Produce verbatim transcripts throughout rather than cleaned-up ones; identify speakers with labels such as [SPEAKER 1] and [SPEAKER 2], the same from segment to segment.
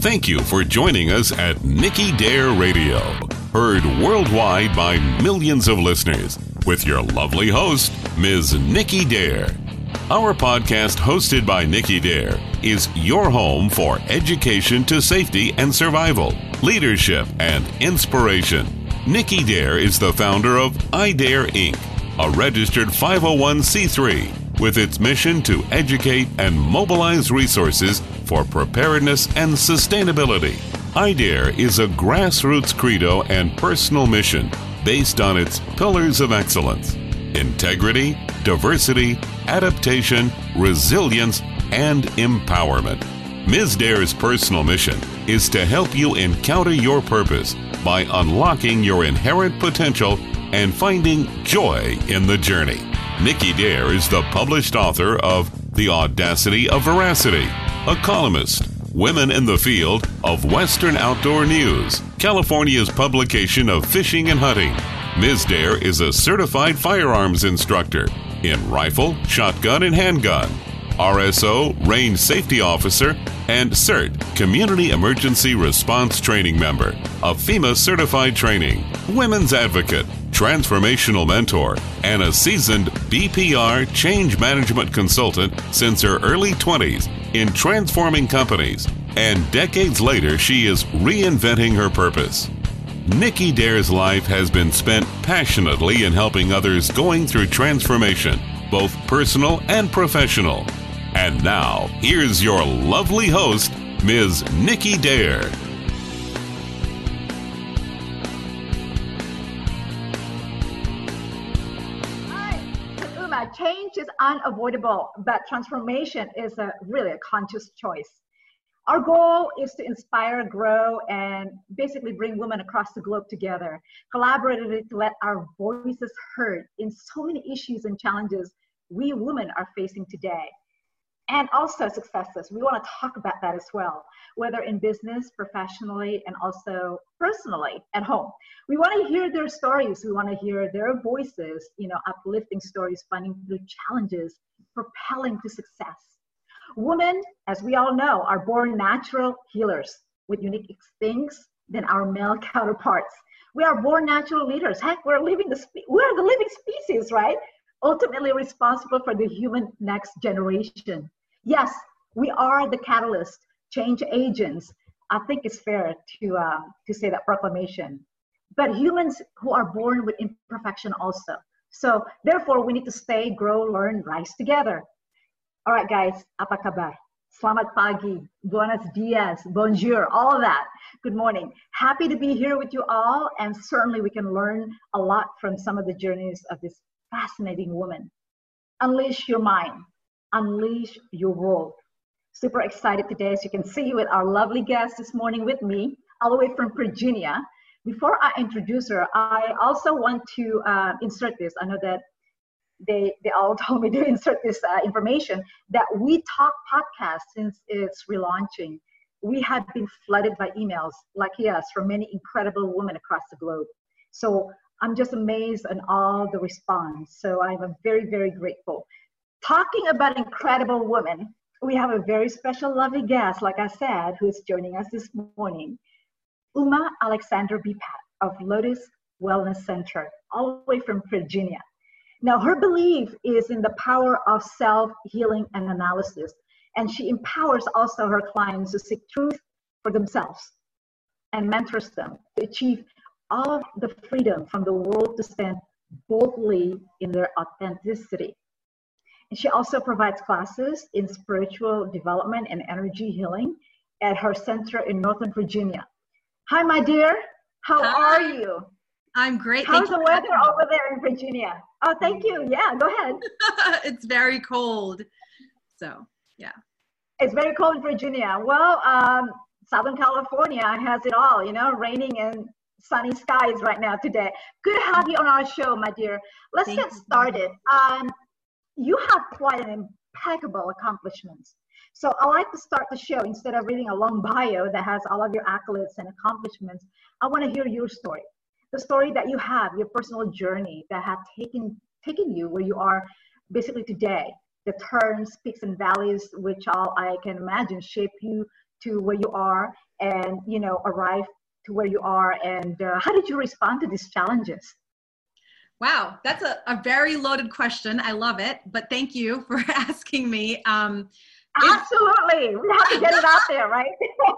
[SPEAKER 1] Thank you for joining us at Nikki Dare Radio, heard worldwide by millions of listeners, with your lovely host, Miz Nikki Dare. Our podcast, hosted by Nikki Dare, is your home for education to safety and survival, leadership, and inspiration. Nikki Dare is the founder of iDare Incorporated, a registered five oh one c three, with its mission to educate and mobilize resources for preparedness and sustainability. iDare is a grassroots credo and personal mission based on its pillars of excellence: integrity, diversity, adaptation, resilience, and empowerment. Miz Dare's personal mission is to help you encounter your purpose by unlocking your inherent potential and finding joy in the journey. Nikki Dare is the published author of The Audacity of Veracity, a columnist, Women in the Field of Western Outdoor News, California's publication of Fishing and Hunting. Miz Dare is a certified firearms instructor in rifle, shotgun, and handgun, R S O, Range Safety Officer, and CERT, Community Emergency Response Training member, a FEMA certified training, women's advocate, transformational mentor, and a seasoned B P R change management consultant since her early twenties in transforming companies. And decades later, she is reinventing her purpose. Nikki Dare's life has been spent passionately in helping others going through transformation, both personal and professional. And now, here's your lovely host, Miz Nikki Dare.
[SPEAKER 2] Hi, Uma. Change is unavoidable, but transformation is a really a conscious choice. Our goal is to inspire, grow, and basically bring women across the globe together, collaboratively to let our voices heard in so many issues and challenges we women are facing today. And also successes. We want to talk about that as well, whether in business, professionally, and also personally at home. We want to hear their stories. We want to hear their voices, you know, uplifting stories, finding through challenges, propelling to success. Women, as we all know, are born natural healers with unique instincts than our male counterparts. We are born natural leaders. Heck, we're living the spe- we're the living species, right? Ultimately responsible for the human next generation. Yes, we are the catalyst, change agents. I think it's fair to uh, to say that proclamation. But humans who are born with imperfection also. So therefore, we need to stay, grow, learn, rise together. All right, guys, apa kabar? Selamat pagi, buenos dias, bonjour, all of that. Good morning. Happy to be here with you all, and certainly we can learn a lot from some of the journeys of this fascinating woman. Unleash your mind, unleash your world. Super excited today, as you can see, with our lovely guest this morning with me, all the way from Virginia. Before I introduce her, I also want to uh, insert this. I know that they they all told me to insert this uh, information, that We Talk podcast, since its relaunching, we have been flooded by emails like yes from many incredible women across the globe. So I'm just amazed on all the response. So I'm very, very grateful. Talking about incredible women, we have a very special, lovely guest, like I said, who is joining us this morning. Uma Alexandra Bipat of Lotus Wellness Center, all the way from Virginia. Now, her belief is in the power of self-healing and analysis, and she empowers also her clients to seek truth for themselves and mentors them to achieve all of the freedom from the world to stand boldly in their authenticity. And she also provides classes in spiritual development and energy healing at her center in Northern Virginia. Hi, my dear. How
[SPEAKER 3] Hi.
[SPEAKER 2] are you?
[SPEAKER 3] I'm great.
[SPEAKER 2] How's
[SPEAKER 3] Thank
[SPEAKER 2] the
[SPEAKER 3] you.
[SPEAKER 2] weather over there in Virginia? Oh, thank you. Yeah, go ahead.
[SPEAKER 3] It's very cold. So, yeah.
[SPEAKER 2] It's very cold in Virginia. Well, um, Southern California has it all, you know, raining and sunny skies right now today. Good to have you on our show, my dear. Let's
[SPEAKER 3] Thank
[SPEAKER 2] get
[SPEAKER 3] you.
[SPEAKER 2] started. Um, you have quite an impeccable accomplishments. So I like to start the show, instead of reading a long bio that has all of your accolades and accomplishments, I want to hear your story. The story that you have, your personal journey that have taken taken you where you are basically today. The turns, peaks, and valleys, which all I can imagine shape you to where you are, and, you know, arrive to where you are? And uh, how did you respond to these challenges?
[SPEAKER 3] Wow, that's a, a very loaded question. I love it, but thank you for asking me. Um,
[SPEAKER 2] Absolutely. We have to get it out there, right?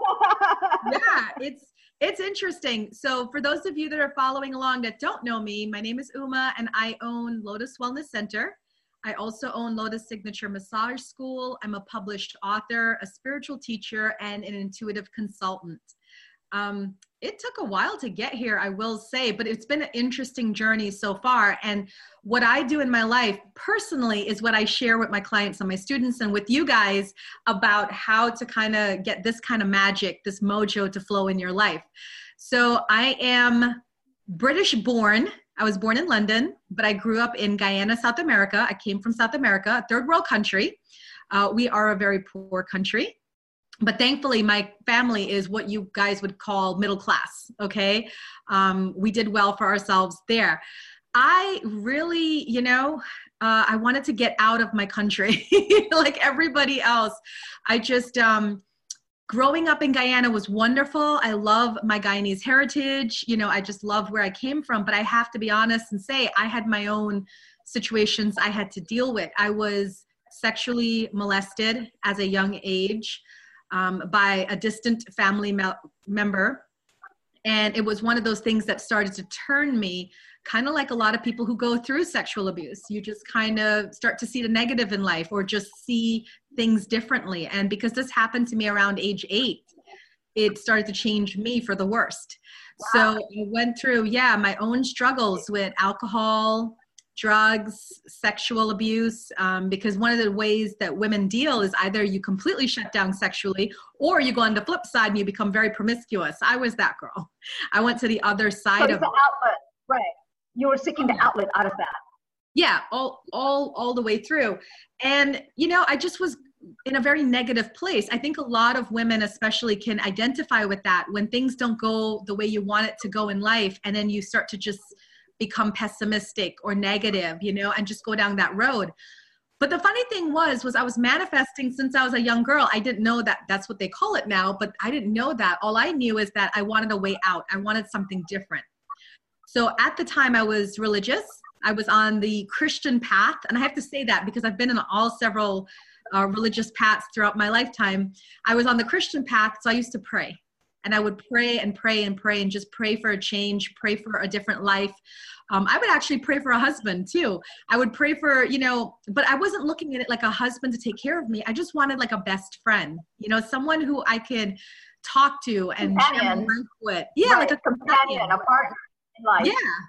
[SPEAKER 3] Yeah, it's it's interesting. So for those of you that are following along that don't know me, my name is Uma and I own Lotus Wellness Center. I also own Lotus Signature Massage School. I'm a published author, a spiritual teacher, and an intuitive consultant. Um, it took a while to get here, I will say, but it's been an interesting journey so far. And what I do in my life personally is what I share with my clients and my students and with you guys about how to kind of get this kind of magic, this mojo to flow in your life. So I am British born. I was born in London, but I grew up in Guyana, South America. I came from South America, a third world country. Uh, we are a very poor country. But thankfully, my family is what you guys would call middle class, okay? Um, we did well for ourselves there. I really, you know, uh, I wanted to get out of my country like everybody else. I just, um, growing up in Guyana was wonderful. I love my Guyanese heritage. You know, I just love where I came from. But I have to be honest and say I had my own situations I had to deal with. I was sexually molested as a young age. Um, by a distant family me- member. And it was one of those things that started to turn me, kind of like a lot of people who go through sexual abuse. You just kind of start to see the negative in life or just see things differently. And because this happened to me around age eight, it started to change me for the worst. Wow. So I went through, yeah, my own struggles with alcohol, drugs, sexual abuse, um, because one of the ways that women deal is either you completely shut down sexually or you go on the flip side and you become very promiscuous. I was that girl. I went to the other side
[SPEAKER 2] so
[SPEAKER 3] of
[SPEAKER 2] the outlet, right? You were seeking the outlet out of that.
[SPEAKER 3] Yeah, all, all, all the way through. And, you know, I just was in a very negative place. I think a lot of women especially can identify with that when things don't go the way you want it to go in life. And then you start to just become pessimistic or negative, you know, and just go down that road. But the funny thing was, was I was manifesting since I was a young girl. I didn't know that that's what they call it now, but I didn't know that. All I knew is that I wanted a way out. I wanted something different. So at the time I was religious. I was on the Christian path. And I have to say that because I've been in all several uh, religious paths throughout my lifetime. I was on the Christian path. So I used to pray. And I would pray and pray and pray and just pray for a change, pray for a different life. Um, I would actually pray for a husband too. I would pray for, you know, but I wasn't looking at it like a husband to take care of me. I just wanted like a best friend, you know, someone who I could talk to and
[SPEAKER 2] companion.
[SPEAKER 3] share my life with. Yeah,
[SPEAKER 2] right.
[SPEAKER 3] like a
[SPEAKER 2] companion,
[SPEAKER 3] companion,
[SPEAKER 2] a partner in life.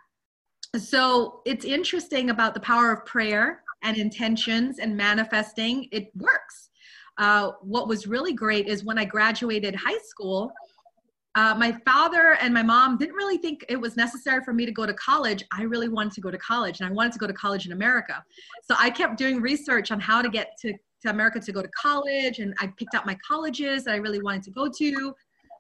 [SPEAKER 3] Yeah. So it's interesting about the power of prayer and intentions and manifesting. It works. Uh, what was really great is when I graduated high school, Uh, my father and my mom didn't really think it was necessary for me to go to college. I really wanted to go to college, and I wanted to go to college in America. So I kept doing research on how to get to, to America to go to college, and I picked out my colleges that I really wanted to go to.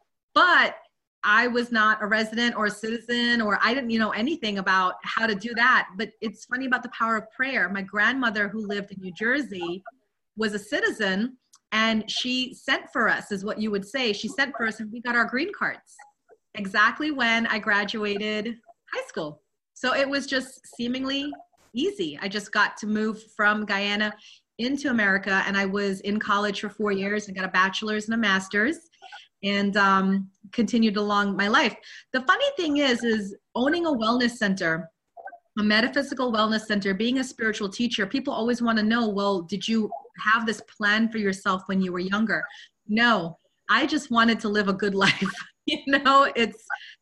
[SPEAKER 3] But I was not a resident or a citizen, or I didn't, you know, anything about how to do that. But it's funny about the power of prayer. My grandmother, who lived in New Jersey, was a citizen. And she sent for us, is what you would say. She sent for us and we got our green cards exactly when I graduated high school. So it was just seemingly easy. I just got to move from Guyana into America, and I was in college for four years and got a bachelor's and a master's, and um, continued along my life. The funny thing is, is owning a wellness center, a metaphysical wellness center, being a spiritual teacher, people always want to know, well, did you have this plan for yourself when you were younger? No, I just wanted to live a good life. You know, it's,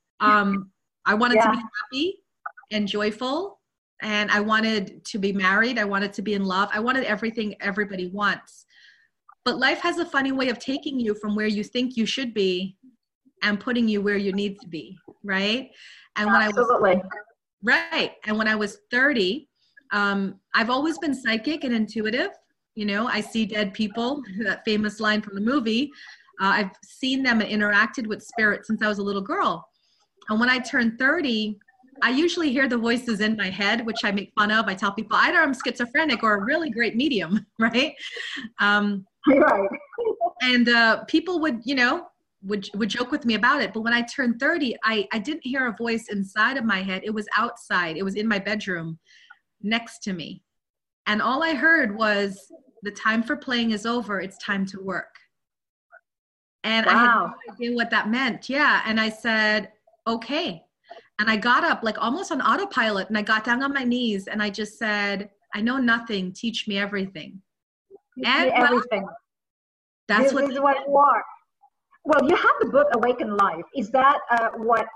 [SPEAKER 3] um, I wanted yeah. to be happy and joyful, and I wanted to be married. I wanted to be in love. I wanted everything everybody wants. But life has a funny way of taking you from where you think you should be and putting you where you need to be, right? And
[SPEAKER 2] Absolutely.
[SPEAKER 3] when I was right, and when I was thirty, um, I've always been psychic and intuitive. You know, I see dead people, that famous line from the movie. Uh, I've seen them and interacted with spirits since I was a little girl. And when I turned thirty, I usually hear the voices in my head, which I make fun of. I tell people either I'm schizophrenic or a really great medium, right? Um,
[SPEAKER 2] right.
[SPEAKER 3] and uh, people would, you know, would would joke with me about it. But when I turned thirty, I, I didn't hear a voice inside of my head. It was outside. It was in my bedroom next to me. And all I heard was, the time for playing is over. It's time to work. And wow. I had no idea what that meant. Yeah. And I said, okay. And I got up like almost on autopilot, and I got down on my knees and I just said, I know nothing. Teach me everything.
[SPEAKER 2] Teach and me everything.
[SPEAKER 3] Well, that's
[SPEAKER 2] this
[SPEAKER 3] what
[SPEAKER 2] is what you are. Well, you have the book Awaken Life. Is that uh, what?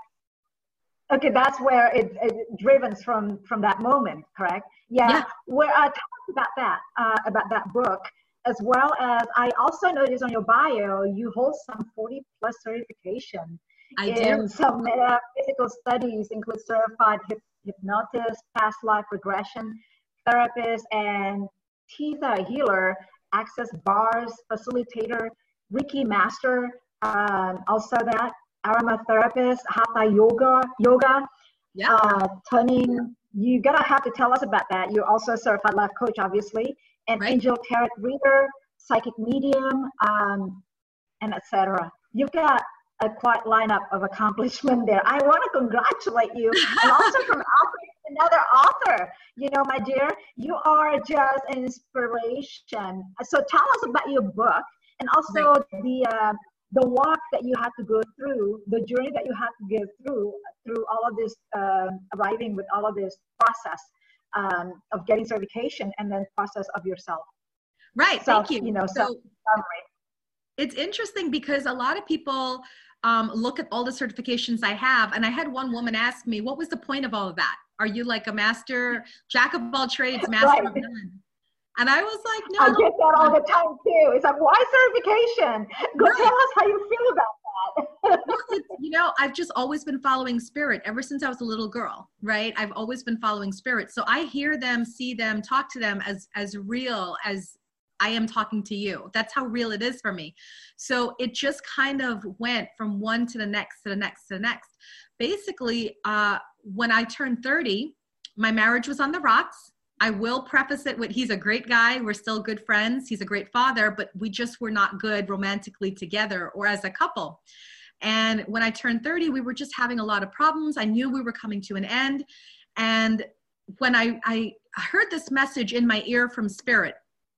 [SPEAKER 2] Okay, that's where it, it driven from from that moment, correct? Yeah. yeah. Where uh, tell us about that uh, about that book, as well as I also noticed on your bio you hold some forty plus certification.
[SPEAKER 3] I
[SPEAKER 2] in
[SPEAKER 3] do.
[SPEAKER 2] Some metaphysical studies, include certified hyp- hypnotist, past life regression therapist, and theta healer, access bars facilitator, Reiki master, um, also that aromatherapist, hatha yoga, yoga,
[SPEAKER 3] yeah.
[SPEAKER 2] uh, turning. You gotta have to tell us about that. You're also a certified life coach, obviously, and
[SPEAKER 3] right.
[SPEAKER 2] angel tarot reader, psychic medium, um, and et cetera. You've got a quite lineup of accomplishment there. I want to congratulate you, and also from author to another author. You know, my dear, you are just an inspiration. So tell us about your book, and also right. the uh, the walk that you had to go through, the journey that you had to go through through all of this, uh, arriving with all of this process um, of getting certification, and then process of yourself.
[SPEAKER 3] Right.
[SPEAKER 2] Self,
[SPEAKER 3] thank you.
[SPEAKER 2] You know,
[SPEAKER 3] so
[SPEAKER 2] self-summary.
[SPEAKER 3] It's interesting because a lot of people um, look at all the certifications I have, and I had one woman ask me, what was the point of all of that? Are you like a master, jack of all trades, master
[SPEAKER 2] right.
[SPEAKER 3] of none? And I was like, no.
[SPEAKER 2] I get that all the time too. It's like, why certification? Go right. tell us how you feel about that.
[SPEAKER 3] Well, it's, you know, I've just always been following spirit ever since I was a little girl, right? I've always been following spirit. So I hear them, see them, talk to them as, as real as I am talking to you. That's how real it is for me. So it just kind of went from one to the next, to the next, to the next. Basically, uh, when I turned thirty, my marriage was on the rocks. I will preface it with, he's a great guy. We're still good friends. He's a great father, but we just were not good romantically together or as a couple. And when I turned thirty, we were just having a lot of problems. I knew we were coming to an end. And when I, I heard this message in my ear from spirit,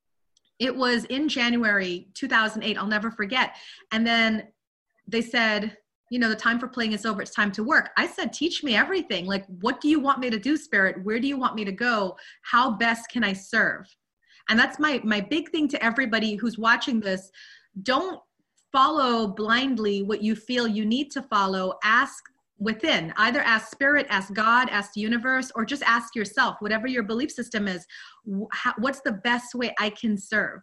[SPEAKER 3] it was in January two thousand eight. I'll never forget. And then they said, you know, the time for playing is over. It's time to work. I said, teach me everything. Like, what do you want me to do, spirit? Where do you want me to go? How best can I serve? And that's my, my big thing to everybody who's watching this. Don't follow blindly what you feel you need to follow. Ask within. Either ask spirit, ask God, ask the universe, or just ask yourself, whatever your belief system is, what's the best way I can serve?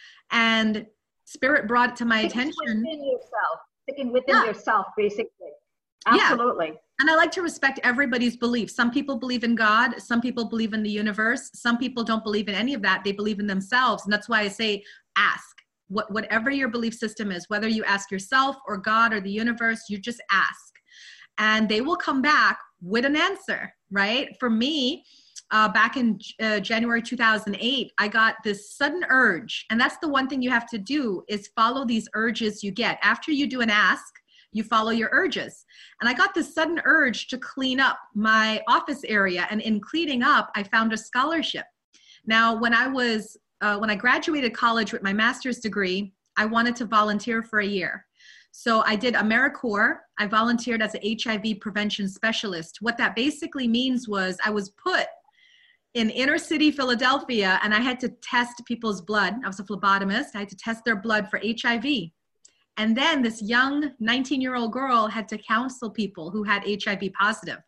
[SPEAKER 3] And spirit brought it to my
[SPEAKER 2] Sticking
[SPEAKER 3] attention.
[SPEAKER 2] Within yourself. Sticking within yeah. yourself, basically. Absolutely.
[SPEAKER 3] Yeah. And I like to respect everybody's beliefs. Some people believe in God. Some people believe in the universe. Some people don't believe in any of that. They believe in themselves. And that's why I say, ask. What, whatever your belief system is, whether you ask yourself or God or the universe, you just ask. And they will come back with an answer, right? For me, uh, back in uh, January two thousand eight, I got this sudden urge. And that's the one thing you have to do, is follow these urges you get. After you do an ask, you follow your urges. And I got this sudden urge to clean up my office area. And in cleaning up, I found a scholarship. Now, when I was, uh, when I graduated college with my master's degree, I wanted to volunteer for a year. So I did AmeriCorps. I volunteered as an H I V prevention specialist. What that basically means was I was put in inner city Philadelphia, and I had to test people's blood. I was a phlebotomist. I had to test their blood for H I V. And then this young nineteen-year-old girl had to counsel people who had H I V positive.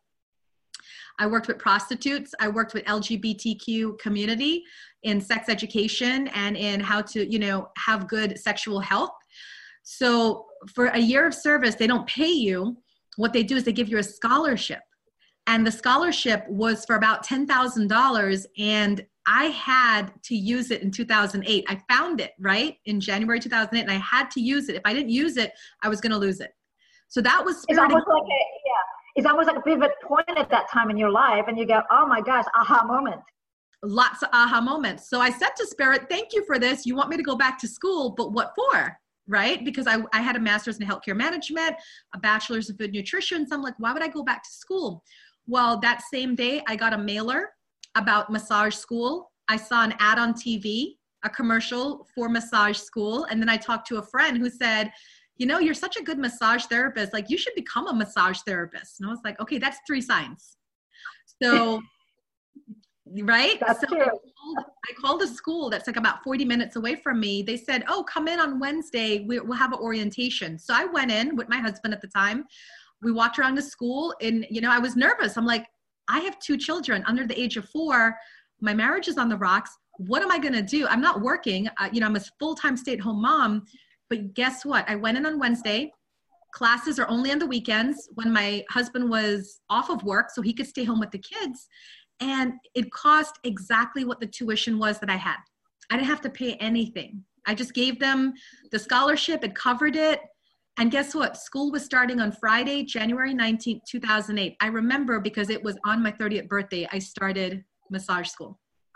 [SPEAKER 3] I worked with prostitutes. I worked with L G B T Q community in sex education and in how to, you know, have good sexual health. So for a year of service, they don't pay you. What they do is they give you a scholarship. And the scholarship was for about ten thousand dollars. And I had to use it in two thousand eight. I found it, right, in January two thousand eight, and I had to use it. If I didn't use it, I was going to lose it. So that was
[SPEAKER 2] it's almost like a, yeah, it's almost like a pivot point at that time in your life. And you go, oh my gosh, aha moment.
[SPEAKER 3] Lots of aha moments. So I said to Spirit, thank you for this. You want me to go back to school, but what for? right? Because I, I had a master's in healthcare management, a bachelor's in food nutrition. So I'm like, why would I go back to school? Well, that same day I got a mailer about massage school. I saw an ad on T V, a commercial for massage school. And then I talked to a friend who said, you know, you're such a good massage therapist. Like, you should become a massage therapist. And I was like, okay, that's three signs. So, right?
[SPEAKER 2] That's
[SPEAKER 3] so
[SPEAKER 2] true.
[SPEAKER 3] I called, I called a school that's like about forty minutes away from me. They said, oh, come in on Wednesday. We, we'll have an orientation. So I went in with my husband at the time. We walked around the school and, you know, I was nervous. I'm like, I have two children under the age of four. My marriage is on the rocks. What am I going to do? I'm not working. Uh, you know, I'm a full-time stay-at-home mom. But guess what? I went in on Wednesday. Classes are only on the weekends when my husband was off of work so he could stay home with the kids. And it cost exactly what the tuition was that I had. I didn't have to pay anything. I just gave them the scholarship. It covered it. And guess what? School was starting on Friday, January nineteenth, two thousand eight. I remember because it was on my thirtieth birthday, I started massage school.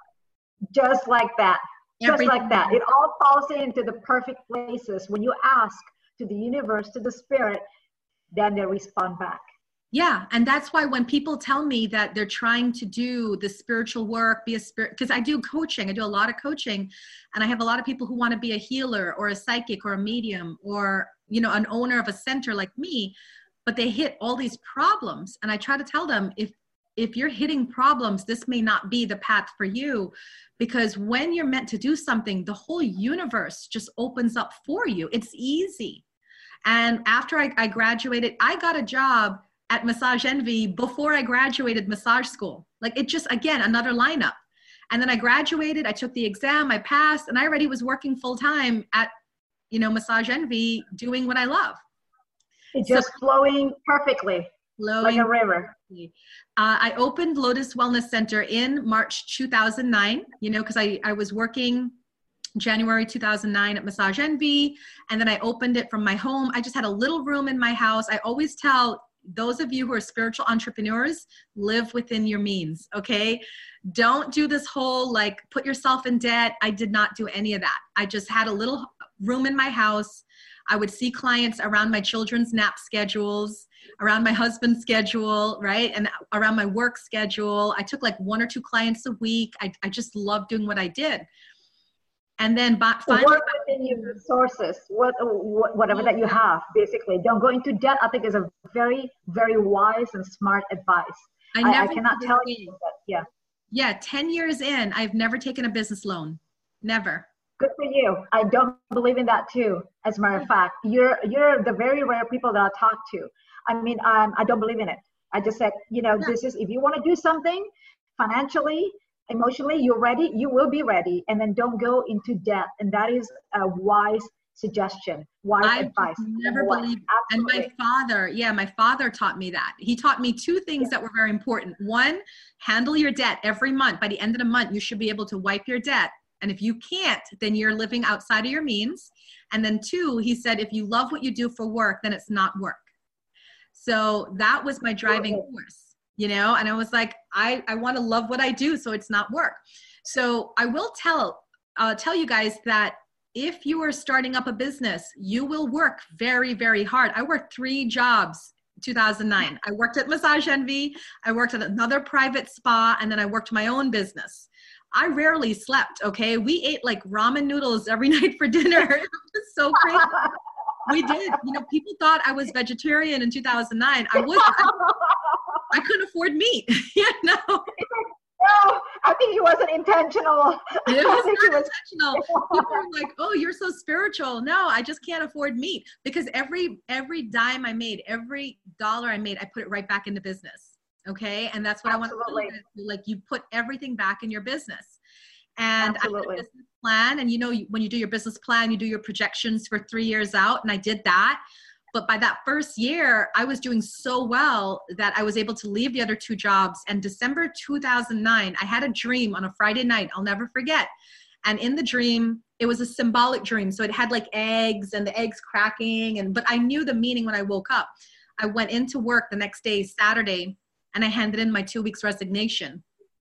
[SPEAKER 2] Just like that. Just
[SPEAKER 3] Everything.
[SPEAKER 2] like that. It all falls into the perfect places. When you ask to the universe, to the spirit, then they respond back.
[SPEAKER 3] Yeah. And that's why when people tell me that they're trying to do the spiritual work, be a spirit, because I do coaching, I do a lot of coaching, and I have a lot of people who want to be a healer or a psychic or a medium or, you know, an owner of a center like me, but they hit all these problems. And I try to tell them, if if you're hitting problems, this may not be the path for you, because when you're meant to do something, the whole universe just opens up for you. It's easy. And after I, I graduated, I got a job at Massage Envy before I graduated massage school. Like, it just, again, another lineup. And then I graduated, I took the exam, I passed, and I already was working full time at, you know, Massage Envy, doing what I love.
[SPEAKER 2] It's just so, flowing perfectly, flowing like a river.
[SPEAKER 3] Uh, I opened Lotus Wellness Center in March two thousand nine, you know, because I, I was working January two thousand nine at Massage Envy, and then I opened it from my home. I just had a little room in my house. I always tell those of you who are spiritual entrepreneurs, live within your means, okay? Don't do this whole, like, put yourself in debt. I did not do any of that. I just had a little room in my house. I would see clients around my children's nap schedules, around my husband's schedule, right? And around my work schedule. I took like one or two clients a week. I, I just loved doing what I did. And then but finally,
[SPEAKER 2] work within your resources, what, what, whatever that you have, basically. Don't go into debt, I think, is a very, very wise and smart advice.
[SPEAKER 3] I,
[SPEAKER 2] I,
[SPEAKER 3] never
[SPEAKER 2] I cannot tell you that, yeah.
[SPEAKER 3] Yeah, ten years in, I've never taken a business loan. Never.
[SPEAKER 2] Good for you. I don't believe in that too. As a matter of fact, you're you're the very rare people that I talk to. I mean, um, I don't believe in it. I just said, you know, yeah. This is, if you want to do something financially, emotionally, you're ready, you will be ready. And then don't go into debt. And that is a wise suggestion, wise
[SPEAKER 3] I
[SPEAKER 2] advice.
[SPEAKER 3] Never believed. And my father, yeah, my father taught me that. He taught me two things that were very important. One, handle your debt every month. By the end of the month, you should be able to wipe your debt. And if you can't, then you're living outside of your means. And then two, he said, if you love what you do for work, then it's not work. So that was my driving force, you know? And I was like, I, I want to love what I do, so it's not work. So I will tell, uh, tell you guys that if you are starting up a business, you will work very, very hard. I worked three jobs in two thousand nine. I worked at Massage Envy, I worked at another private spa, and then I worked my own business. I rarely slept, okay? We ate like ramen noodles every night for dinner. It was so crazy. We did. You know, people thought I was vegetarian in two thousand nine. I wasn't. I, I couldn't afford meat, you know?
[SPEAKER 2] No, I think it wasn't intentional.
[SPEAKER 3] It was not it was intentional. People were like, oh, you're so spiritual. No, I just can't afford meat. Because every every dime I made, every dollar I made, I put it right back into business. Okay. And that's what Absolutely. I want to do. Like, you put everything back in your business. And Absolutely. I had a business plan. And you know, when you do your business plan, you do your projections for three years out. And I did that. But by that first year, I was doing so well that I was able to leave the other two jobs. And December two thousand nine, I had a dream on a Friday night. I'll never forget. And in the dream, it was a symbolic dream. So it had like eggs and the eggs cracking. And but I knew the meaning when I woke up. I went into work the next day, Saturday, and I handed in my two weeks resignation.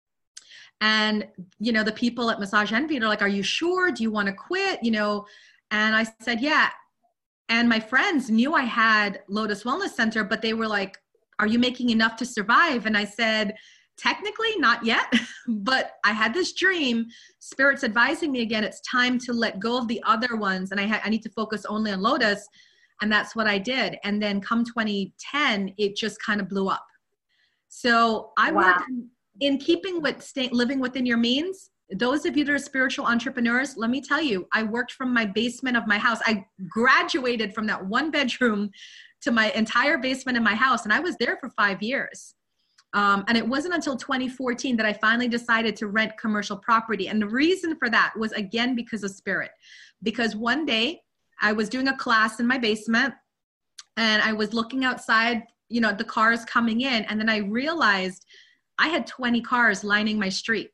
[SPEAKER 3] And, you know, the people at Massage Envy are like, are you sure? Do you want to quit? You know, and I said, yeah. And my friends knew I had Lotus Wellness Center, but they were like, are you making enough to survive? And I said, technically not yet, but I had this dream. Spirit's advising me again, it's time to let go of the other ones. And I, ha- I need to focus only on Lotus. And that's what I did. And then come twenty ten, it just kind of blew up. So I wow. work in, in keeping with stay, living within your means. Those of you that are spiritual entrepreneurs, let me tell you, I worked from my basement of my house. I graduated from that one bedroom to my entire basement in my house. And I was there for five years. Um, and it wasn't until twenty fourteen that I finally decided to rent commercial property. And the reason for that was, again, because of Spirit. Because one day I was doing a class in my basement and I was looking outside, you know, the cars coming in. And then I realized I had twenty cars lining my street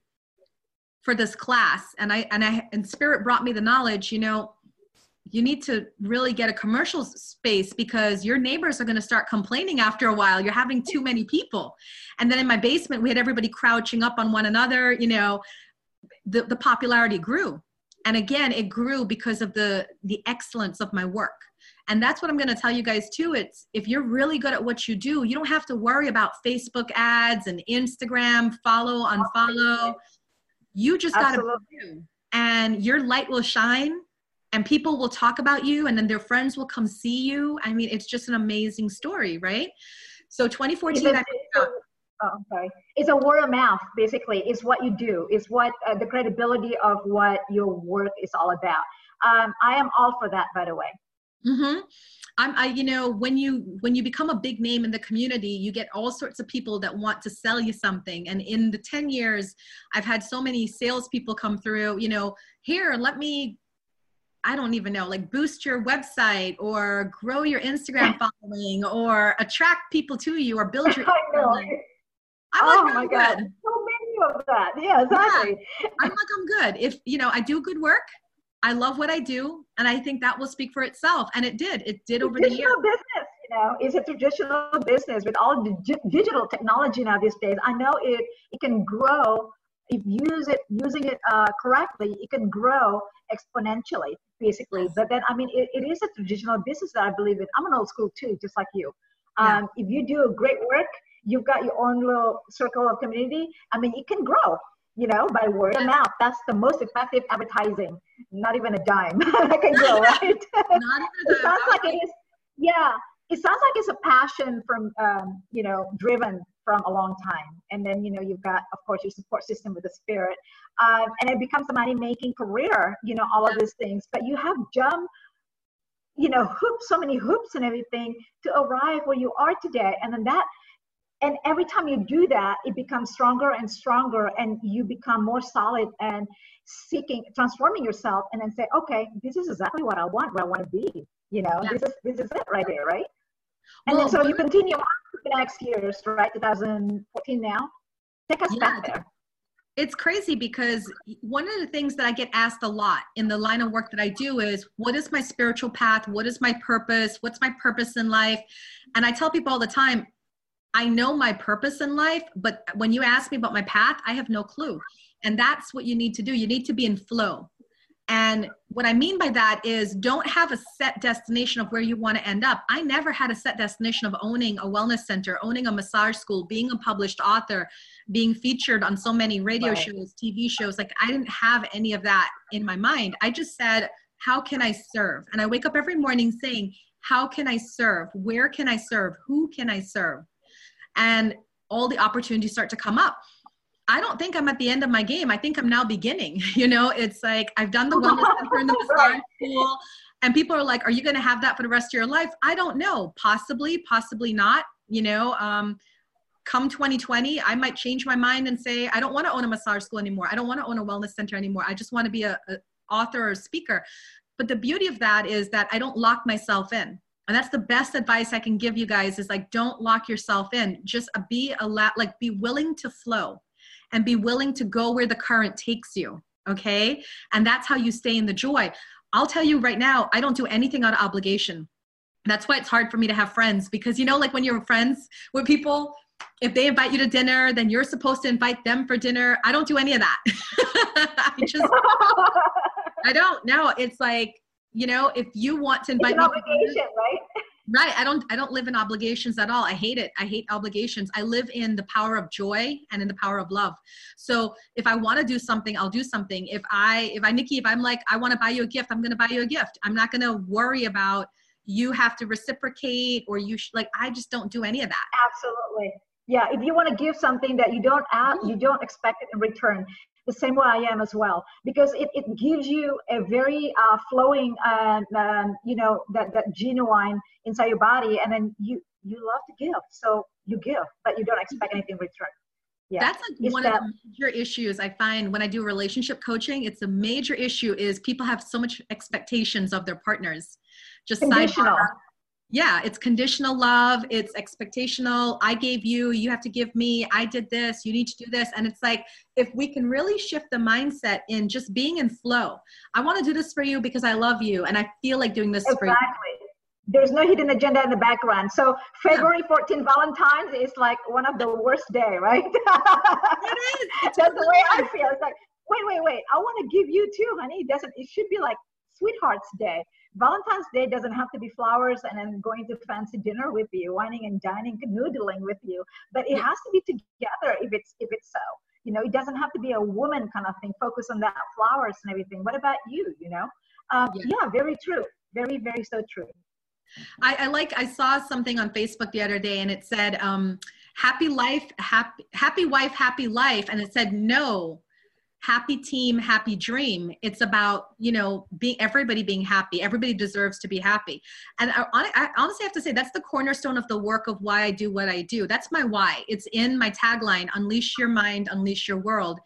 [SPEAKER 3] for this class. And I, and I, and Spirit brought me the knowledge, you know, you need to really get a commercial space because your neighbors are going to start complaining after a while. You're having too many people. And then in my basement, we had everybody crouching up on one another. You know, the, the popularity grew. And again, it grew because of the, the excellence of my work. And that's what I'm going to tell you guys too. It's if you're really good at what you do, you don't have to worry about Facebook ads and Instagram, follow, unfollow. You just got to do. And your light will shine. And people will talk about you and then their friends will come see you. I mean, it's just an amazing story, right? So twenty fourteen,
[SPEAKER 2] it's a,
[SPEAKER 3] I
[SPEAKER 2] it's a, oh, I'm sorry. It's a word of mouth, basically. It's what you do. It's what uh, the credibility of what your work is all about. Um, I am all for that, by the way.
[SPEAKER 3] Mm-hmm. I'm, I, you know, when you, when you become a big name in the community, you get all sorts of people that want to sell you something. And in the ten years, I've had so many salespeople come through, you know, here, let me, I don't even know, like boost your website or grow your Instagram following or attract people to you or build your.
[SPEAKER 2] I know.
[SPEAKER 3] I'm
[SPEAKER 2] oh
[SPEAKER 3] like,
[SPEAKER 2] my
[SPEAKER 3] I'm
[SPEAKER 2] God.
[SPEAKER 3] good.
[SPEAKER 2] So many of that. Yeah, exactly.
[SPEAKER 3] Yeah. I'm like, I'm good. If, you know, I do good work. I love what I do. And I think that will speak for itself. And it did. It did over the years.
[SPEAKER 2] Business, you know, it's a traditional business with all the di- digital technology now these days. I know it, it can grow. If you use it, using it uh, correctly, it can grow exponentially, basically. But then, I mean, it, it is a traditional business that I believe in. I'm an old school too, just like you. Um, yeah. If you do great work, you've got your own little circle of community. I mean, it can grow, you know, by word of mouth. That's the most effective advertising. Not even a dime. That can grow, right?
[SPEAKER 3] Not even
[SPEAKER 2] it sounds like it is. Yeah, it sounds like it's a passion from, um, you know, driven from a long time. And then, you know, you've got, of course, your support system with the Spirit. Um, and it becomes a money-making career, you know, all of these things. But you have jumped, you know, hoops, so many hoops and everything to arrive where you are today. And then that, and every time you do that, it becomes stronger and stronger and you become more solid and seeking, transforming yourself and then say, okay, this is exactly what I want, where I want to be. You know, yeah. this is this is it right there, right? And well, then so you continue on to the next years, right? twenty fourteen now. Take us yeah, back there.
[SPEAKER 3] It's crazy because one of the things that I get asked a lot in the line of work that I do is, what is my spiritual path? What is my purpose? What's my purpose in life? And I tell people all the time, I know my purpose in life, but when you ask me about my path, I have no clue. And that's what you need to do. You need to be in flow. And what I mean by that is don't have a set destination of where you want to end up. I never had a set destination of owning a wellness center, owning a massage school, being a published author, being featured on so many radio right. shows, T V shows. Like I didn't have any of that in my mind. I just said, how can I serve? And I wake up every morning saying, how can I serve? Where can I serve? Who can I serve? And all the opportunities start to come up. I don't think I'm at the end of my game. I think I'm now beginning. You know, it's like I've done the wellness center and the massage school, and people are like, are you going to have that for the rest of your life? I don't know. Possibly, possibly not. You know, um, come twenty twenty, I might change my mind and say, I don't want to own a massage school anymore. I don't want to own a wellness center anymore. I just want to be a, a author or a speaker. But the beauty of that is that I don't lock myself in. And that's the best advice I can give you guys is like, don't lock yourself in. Just be a la- like be willing to flow. And be willing to go where the current takes you, okay? And that's how you stay in the joy. I'll tell you right now, I don't do anything out of obligation. That's why it's hard for me to have friends because, you know, like when you're friends with people, if they invite you to dinner, then you're supposed to invite them for dinner. I don't do any of that. I just, I don't know. It's like, You know, if you want to invite
[SPEAKER 2] it's an
[SPEAKER 3] me,
[SPEAKER 2] obligation, right?
[SPEAKER 3] Right. I don't, I don't live in obligations at all. I hate it. I hate obligations. I live in the power of joy and in the power of love. So if I want to do something, I'll do something. If I, if I, Nikki, if I'm like, I want to buy you a gift, I'm going to buy you a gift. I'm not going to worry about you have to reciprocate or you sh- like, I just don't do any of that.
[SPEAKER 2] Absolutely. Yeah. If you want to give something that you don't ask, you don't expect it in return. The same way I am as well, because it, it gives you a very uh, flowing, uh, um, you know, that, that genuine inside your body. And then you, you love to give. So you give, but you don't expect anything in return. Yeah.
[SPEAKER 3] That's like
[SPEAKER 2] it's
[SPEAKER 3] one
[SPEAKER 2] that,
[SPEAKER 3] of the major issues I find when I do relationship coaching. It's a major issue is people have so much expectations of their partners. Just
[SPEAKER 2] conditional.
[SPEAKER 3] sidebar. Yeah, it's conditional love. It's expectational. I gave you, you have to give me. I did this, you need to do this. And it's like, if we can really shift the mindset in just being in flow. I want to do this for you because I love you. And I feel like doing this
[SPEAKER 2] exactly.
[SPEAKER 3] for you.
[SPEAKER 2] There's no hidden agenda in the background. So February fourteenth, Valentine's is like one of the worst day, right?
[SPEAKER 3] It is. It's
[SPEAKER 2] That's the way I feel. It's like, wait, wait, wait. I want to give you too, honey. It doesn't, it should be like Sweetheart's Day. Valentine's Day doesn't have to be flowers and then going to fancy dinner with you, whining and dining, canoodling with you. But it has to be together if it's if it's so. You know, it doesn't have to be a woman kind of thing. Focus on that flowers and everything. What about you? You know, um, yeah. yeah, very true. Very, very so true.
[SPEAKER 3] I, I like. I saw something on Facebook the other day, and it said, um, "Happy life, happy happy wife, happy life," and it said, "No." Happy team, happy dream. It's about, you know, being everybody being happy. Everybody deserves to be happy. And I, I honestly have to say that's the cornerstone of the work of why I do what I do. That's my why. It's in my tagline, unleash your mind, unleash your world.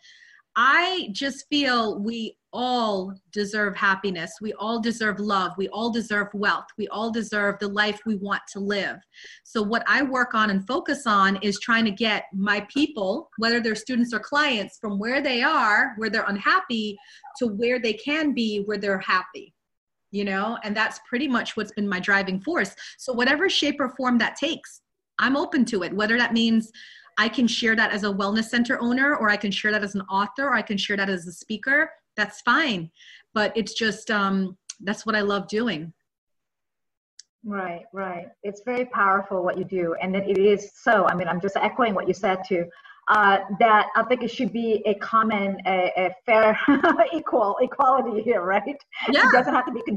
[SPEAKER 3] I just feel we all deserve happiness. We all deserve love. We all deserve wealth. We all deserve the life we want to live. So what I work on and focus on is trying to get my people, whether they're students or clients, from where they are, where they're unhappy, to where they can be, where they're happy, you know? And that's pretty much what's been my driving force. So whatever shape or form that takes, I'm open to it, whether that means I can share that as a wellness center owner, or I can share that as an author, or I can share that as a speaker. That's fine. But it's just, um, that's what I love doing.
[SPEAKER 2] Right, right. It's very powerful what you do. And it is so, I mean, I'm just echoing what you said too, uh, that I think it should be a common, a, a fair, equal, equality here, right?
[SPEAKER 3] Yeah.
[SPEAKER 2] It doesn't have to be, con-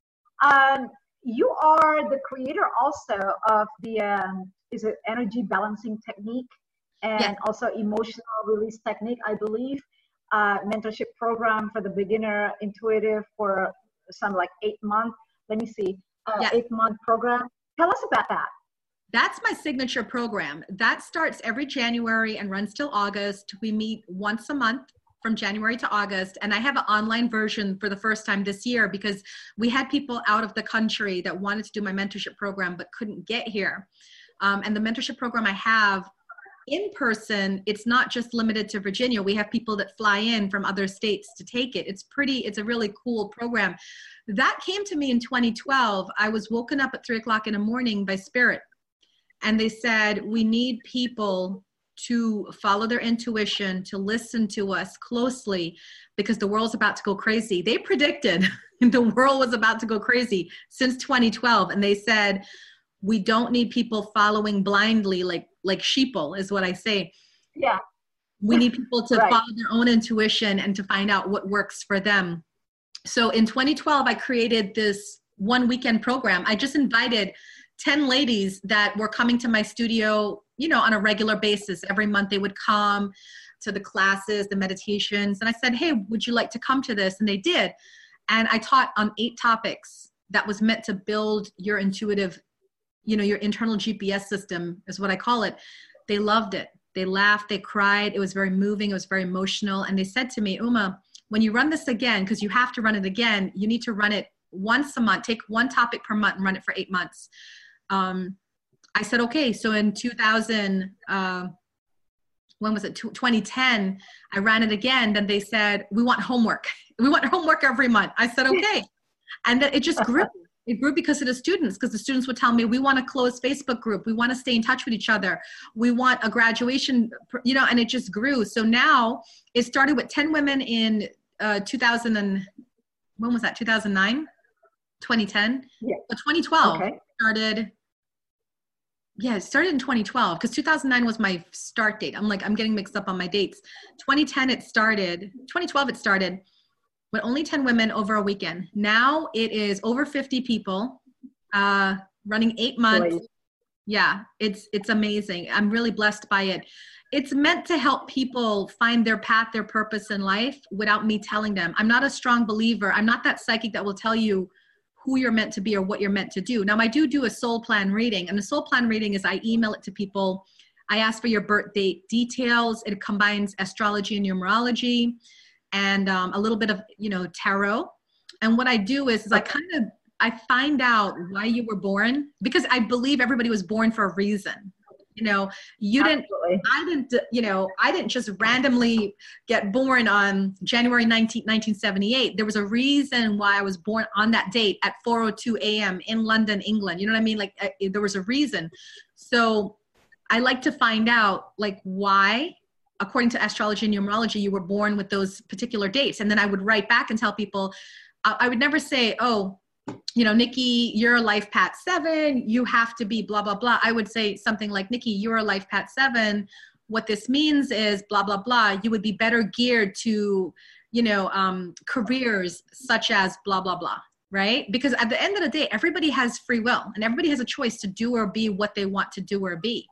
[SPEAKER 2] um, you are the creator also of the, um, is it energy balancing technique and
[SPEAKER 3] yes.
[SPEAKER 2] also emotional release technique, I believe, uh, mentorship program for the beginner intuitive for some like eight month, let me see, uh, yes. eight month program. Tell us about that.
[SPEAKER 3] That's my signature program. That starts every January and runs till August. We meet once a month from January to August. And I have an online version for the first time this year because we had people out of the country that wanted to do my mentorship program but couldn't get here. Um, and the mentorship program I have in person, it's not just limited to Virginia. We have people that fly in from other states to take it. It's pretty, it's a really cool program. That came to me in twenty twelve. I was woken up at three o'clock in the morning by Spirit. And they said, we need people to follow their intuition, to listen to us closely because the world's about to go crazy. They predicted the world was about to go crazy since twenty twelve. And they said, we don't need people following blindly, like like sheeple is what I say.
[SPEAKER 2] Yeah.
[SPEAKER 3] We need people to
[SPEAKER 2] right.
[SPEAKER 3] follow their own intuition and to find out what works for them. So in twenty twelve, I created this one weekend program. I just invited ten ladies that were coming to my studio, you know, on a regular basis. Every month they would come to the classes, the meditations. And I said, hey, would you like to come to this? And they did. And I taught on eight topics that was meant to build your intuitive, you know, your internal G P S system is what I call it. They loved it. They laughed, they cried. It was very moving. It was very emotional. And they said to me, Uma, when you run this again, because you have to run it again, you need to run it once a month, take one topic per month and run it for eight months. Um, I said, okay. So in two thousand, uh, when was it? twenty ten, I ran it again. Then they said, we want homework. We want homework every month. I said, okay. And then it just grew. It grew because of the students, because the students would tell me, we want a closed Facebook group. We want to stay in touch with each other. We want a graduation, you know, and it just grew. So now it started with ten women in uh, two thousand and when was that? two thousand nine? twenty ten.
[SPEAKER 2] Yeah.
[SPEAKER 3] But twenty twelve
[SPEAKER 2] Okay.
[SPEAKER 3] started. Yeah, it started in twenty twelve because two thousand nine was my start date. I'm like, I'm getting mixed up on my dates. twenty ten it started. twenty twelve it started, but only ten women over a weekend. Now it is over fifty people, uh, running eight months.
[SPEAKER 2] Great.
[SPEAKER 3] Yeah, it's it's amazing. I'm really blessed by it. It's meant to help people find their path, their purpose in life without me telling them. I'm not a strong believer. I'm not that psychic that will tell you who you're meant to be or what you're meant to do. Now, I do do a soul plan reading, and the soul plan reading is I email it to people. I ask for your birth date details. It combines astrology and numerology and um, a little bit of, you know, tarot. And what I do is, is I kind of, I find out why you were born, because I believe everybody was born for a reason. You know, you
[SPEAKER 2] Absolutely.
[SPEAKER 3] didn't, I didn't, you know, I didn't just randomly get born on January nineteenth, nineteen seventy-eight. There was a reason why I was born on that date at four oh two a.m. in London, England. You know what I mean? Like I, there was a reason. So I like to find out like why, according to astrology and numerology, you were born with those particular dates. And then I would write back and tell people, I, I would never say, oh, you know, Nikki, you're a life path seven, you have to be blah, blah, blah. I would say something like, Nikki, you're a life path seven. What this means is blah, blah, blah. You would be better geared to, you know, um, careers such as blah, blah, blah, right? Because at the end of the day, everybody has free will and everybody has a choice to do or be what they want to do or be.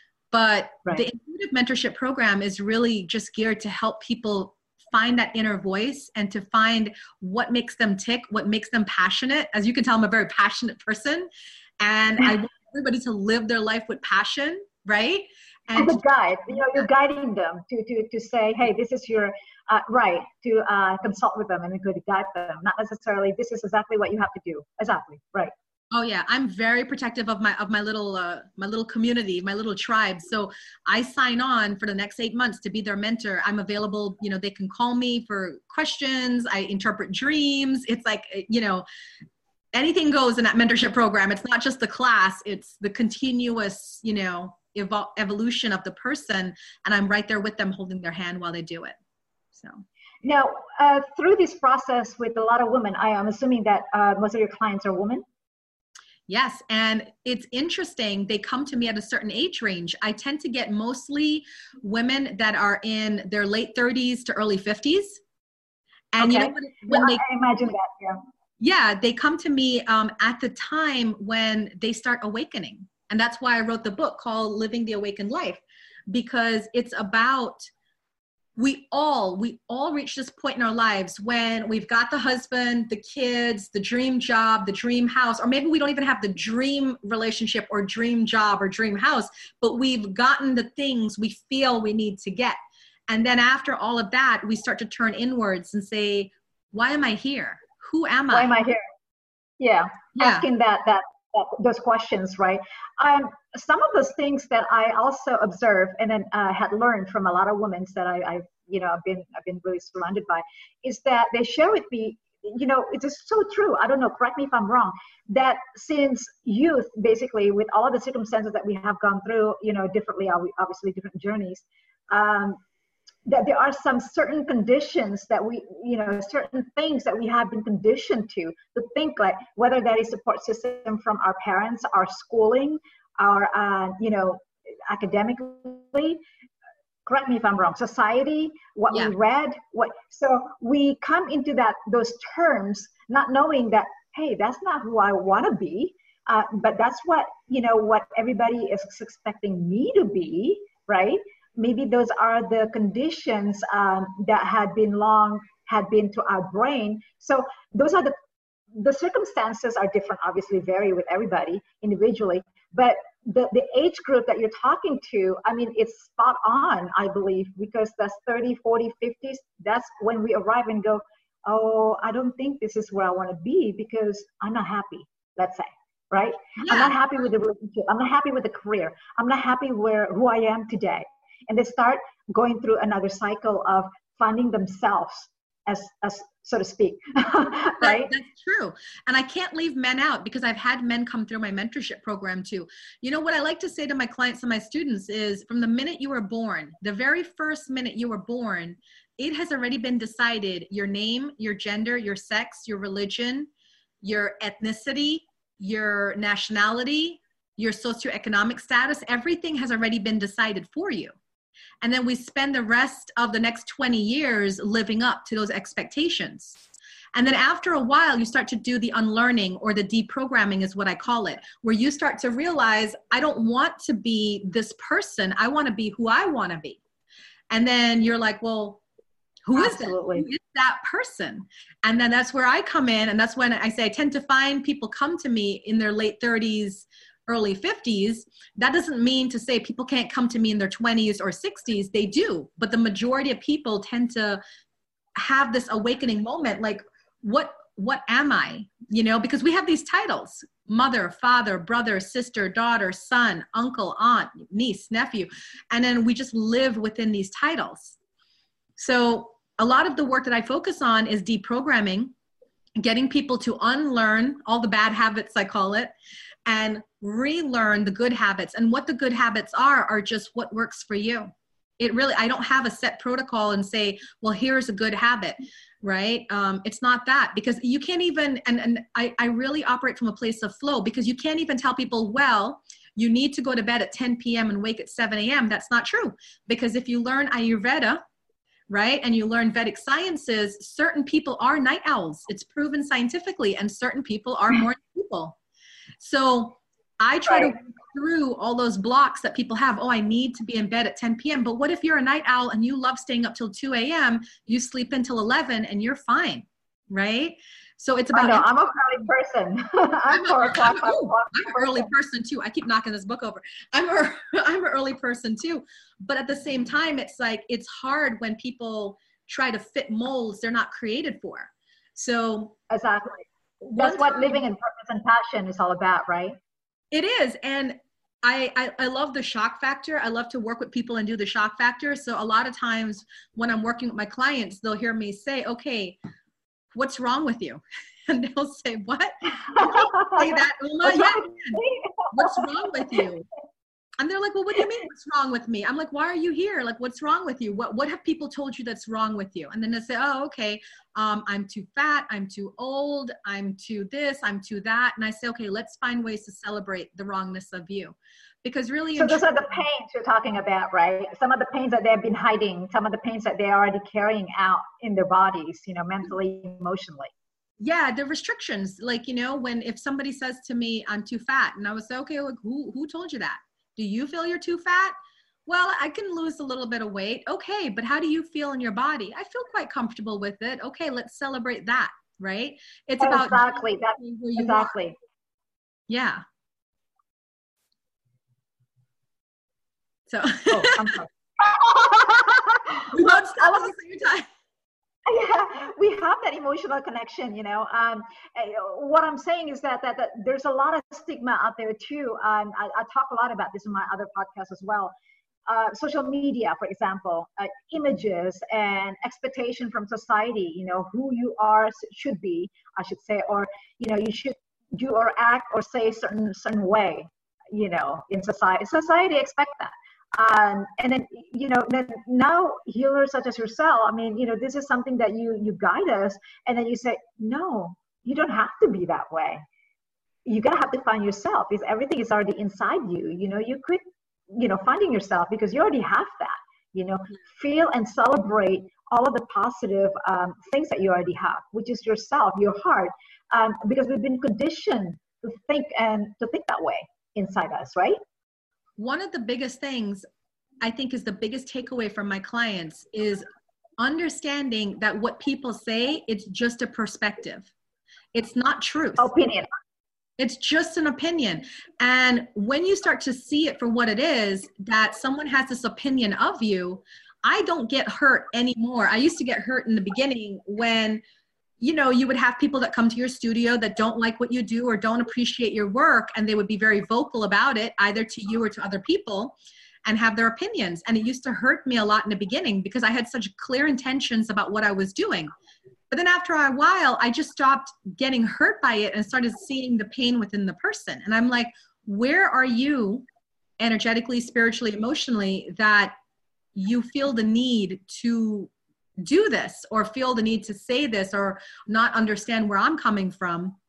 [SPEAKER 3] But right. The Intuitive Mentorship Program is really just geared to help people find that inner voice and to find what makes them tick, what makes them passionate. As you can tell, I'm a very passionate person, and I want everybody to live their life with passion, right?
[SPEAKER 2] And as a guide, you know, you're guiding them to to to say, hey, this is your uh, right to uh, consult with them and to guide them, not necessarily this is exactly what you have to do. Exactly, right.
[SPEAKER 3] Oh yeah, I'm very protective of my of my little uh, my little community, my little tribe. So I sign on for the next eight months to be their mentor. I'm available. You know, they can call me for questions. I interpret dreams. It's like, you know, anything goes in that mentorship program. It's not just the class. It's the continuous, you know, evol- evolution of the person. And I'm right there with them, holding their hand while they do it. So.
[SPEAKER 2] Now, uh, through this process with a lot of women, I am assuming that uh, most of your clients are women.
[SPEAKER 3] Yes. And it's interesting. They come to me at a certain age range. I tend to get mostly women that are in their late thirties to early fifties. And
[SPEAKER 2] okay.
[SPEAKER 3] you know, when, when
[SPEAKER 2] yeah,
[SPEAKER 3] they,
[SPEAKER 2] I imagine that. Yeah.
[SPEAKER 3] Yeah. They come to me um, at the time when they start awakening. And that's why I wrote the book called Living the Awakened Life, because it's about we all, we all reach this point in our lives when we've got the husband, the kids, the dream job, the dream house, or maybe we don't even have the dream relationship or dream job or dream house, but we've gotten the things we feel we need to get. And then after all of that, we start to turn inwards and say, why am I here? Who am I?
[SPEAKER 2] Why am I here? Yeah.
[SPEAKER 3] yeah.
[SPEAKER 2] Asking that, that, that, those questions, right? Um, some of those things that I also observed and then uh, had learned from a lot of women that I, I've, you know, I've been, I've been really surrounded by, is that they share with me, you know, it is so true. I don't know, correct me if I'm wrong, that since youth, basically, with all of the circumstances that we have gone through, you know, differently, obviously different journeys, um, that there are some certain conditions that we, you know, certain things that we have been conditioned to, to think like, whether that is support system from our parents, our schooling, our, uh, you know, academically, correct me if I'm wrong, society, what yeah. we read, what, so we come into that, those terms, not knowing that, hey, that's not who I want to be, uh, but that's what, you know, what everybody is expecting me to be, right? Maybe those are the conditions um, that had been long, had been to our brain. So those are the, the circumstances are different, obviously vary with everybody individually, but the, the age group that you're talking to, I mean, it's spot on, I believe, because that's thirty, forty, fifties. That's when we arrive and go, oh, I don't think this is where I want to be because I'm not happy, let's say, right? Yeah. I'm not happy with the relationship. I'm not happy with the career. I'm not happy where who I am today. And they start going through another cycle of finding themselves, as, as so to speak, right?
[SPEAKER 3] That, that's true. And I can't leave men out because I've had men come through my mentorship program too. You know, what I like to say to my clients and my students is from the minute you were born, the very first minute you were born, it has already been decided your name, your gender, your sex, your religion, your ethnicity, your nationality, your socioeconomic status, everything has already been decided for you. And then we spend the rest of the next twenty years living up to those expectations. And then after a while, you start to do the unlearning, or the deprogramming is what I call it, where you start to realize, I don't want to be this person. I want to be who I want to be. And then you're like, well, who is that? Who is that person? And then that's where I come in. And that's when I say, I tend to find people come to me in their late thirties, early fifties. That doesn't mean to say people can't come to me in their twenties or sixties. They do. But the majority of people tend to have this awakening moment, like, what, what am I? You know, because we have these titles: mother, father, brother, sister, daughter, son, uncle, aunt, niece, nephew. And then we just live within these titles. So a lot of the work that I focus on is deprogramming, getting people to unlearn all the bad habits, I call it, and relearn the good habits. And what the good habits are, are just what works for you. It really, I don't have a set protocol and say, well, here's a good habit, right? Um, it's not that, because you can't even, and, and I, I really operate from a place of flow, because you can't even tell people, well, you need to go to bed at ten p.m. and wake at seven a.m. That's not true. Because if you learn Ayurveda, right, and you learn Vedic sciences, certain people are night owls. It's proven scientifically, and certain people are morning people. So I try right. to work through all those blocks that people have. Oh, I need to be in bed at ten p.m. But what if you're a night owl and you love staying up till two a.m., you sleep until eleven and you're fine, right? So it's about-
[SPEAKER 2] I know, I'm a early person. I'm,
[SPEAKER 3] I'm, a, I'm, oh, I'm an early person too. I keep knocking this book over. I'm a, I'm an early person too. But at the same time, it's like, it's hard when people try to fit molds they're not created for. So-
[SPEAKER 2] Exactly. That's what living in purpose and passion is all about, right?
[SPEAKER 3] It is. And I, I, I love the shock factor. I love to work with people and do the shock factor. So a lot of times when I'm working with my clients, they'll hear me say, okay, what's wrong with you? And they'll say, what? Say that, Uma? Yeah. What's wrong with you? And they're like, well, what do you mean what's wrong with me? I'm like, why are you here? Like, what's wrong with you? What, what have people told you that's wrong with you? And then they say, oh, okay, um, I'm too fat, I'm too old, I'm too this, I'm too that. And I say, okay, let's find ways to celebrate the wrongness of you. Because really-
[SPEAKER 2] So those are the pains you're talking about, right? Some of the pains that they've been hiding, some of the pains that they're already carrying out in their bodies, you know, mentally, emotionally.
[SPEAKER 3] Yeah, the restrictions. Like, you know, when, if somebody says to me, I'm too fat, and I would say, okay, like, who, who told you that? Do you feel you're too fat? Well, I can lose a little bit of weight. Okay, but how do you feel in your body? I feel quite comfortable with it. Okay, let's celebrate that, right? It's about
[SPEAKER 2] exactly that. Exactly.
[SPEAKER 3] Are. Yeah. So. Oh, I'm sorry. We won't stop at the same time.
[SPEAKER 2] Yeah, we have that emotional connection, you know. Um, what I'm saying is that, that that there's a lot of stigma out there too. Um, I, I talk a lot about this in my other podcasts as well. Uh, social media, for example, uh, images and expectation from society, you know, who you are should be, I should say, or, you know, you should do or act or say a certain, certain way, you know, in society. Society expect that. Um, and then, you know, then now healers such as yourself, I mean, you know, this is something that you, you guide us, and then you say, no, you don't have to be that way. You're going to have to find yourself, because everything is already inside you. You know, you quit, you know, finding yourself because you already have that, you know, feel and celebrate all of the positive um, things that you already have, which is yourself, your heart, um, because we've been conditioned to think and to think that way inside us, right?
[SPEAKER 3] One of the biggest things I think is the biggest takeaway from my clients is understanding that what people say, it's just a perspective. It's not truth.
[SPEAKER 2] Opinion.
[SPEAKER 3] It's just an opinion. And when you start to see it for what it is, that someone has this opinion of you, I don't get hurt anymore. I used to get hurt in the beginning when, you know, you would have people that come to your studio that don't like what you do or don't appreciate your work, and they would be very vocal about it, either to you or to other people, and have their opinions. And it used to hurt me a lot in the beginning because I had such clear intentions about what I was doing. But then after a while, I just stopped getting hurt by it and started seeing the pain within the person. And I'm like, where are you energetically, spiritually, emotionally, that you feel the need to do this or feel the need to say this or not understand where I'm coming from?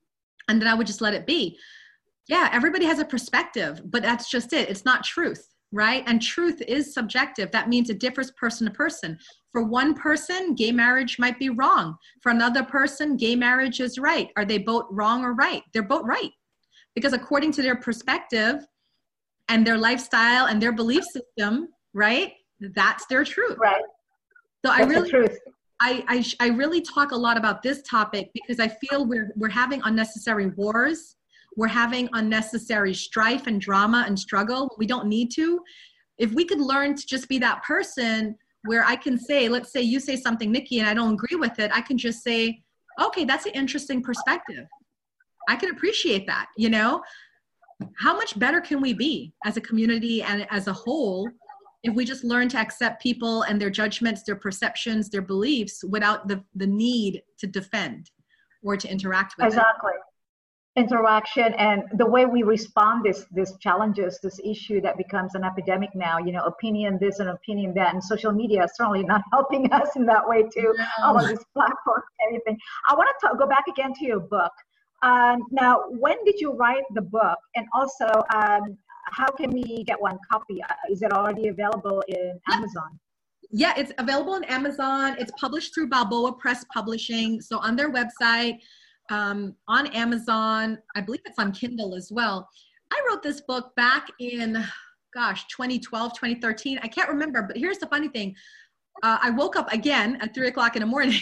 [SPEAKER 3] And then I would just let it be. Yeah, everybody has a perspective, but that's just it. It's not truth, right? And truth is subjective. That means it differs person to person. For one person, gay marriage might be wrong. For another person, gay marriage is right. Are they both wrong or right? They're both right. Because according to their perspective and their lifestyle and their belief system, right? That's their truth.
[SPEAKER 2] Right.
[SPEAKER 3] So
[SPEAKER 2] That's
[SPEAKER 3] I really,
[SPEAKER 2] the truth.
[SPEAKER 3] I, I, I really talk a lot about this topic because I feel we're, we're having unnecessary wars. We're having unnecessary strife and drama and struggle. We don't need to. If we could learn to just be that person where I can say, let's say you say something, Nikki, and I don't agree with it. I can just say, okay, that's an interesting perspective. I can appreciate that, you know? How much better can we be as a community and as a whole if we just learn to accept people and their judgments, their perceptions, their beliefs without the, the need to defend or to interact with
[SPEAKER 2] Exactly.
[SPEAKER 3] them?
[SPEAKER 2] Interaction and the way we respond this this challenges, this issue that becomes an epidemic now, you know, opinion this and opinion that, and social media is certainly not helping us in that way too.
[SPEAKER 3] No.
[SPEAKER 2] All of these platforms, everything. I want to talk, go back again to your book. Um, now, when did you write the book? And also, um, how can we get one copy? Uh, Is it already available in Amazon?
[SPEAKER 3] Yeah, it's available on Amazon. It's published through Balboa Press Publishing. So on their website, um, on Amazon, I believe it's on Kindle as well. I wrote this book back in, gosh, twenty twelve, twenty thirteen. I can't remember, but here's the funny thing. Uh, I woke up again at three o'clock in the morning.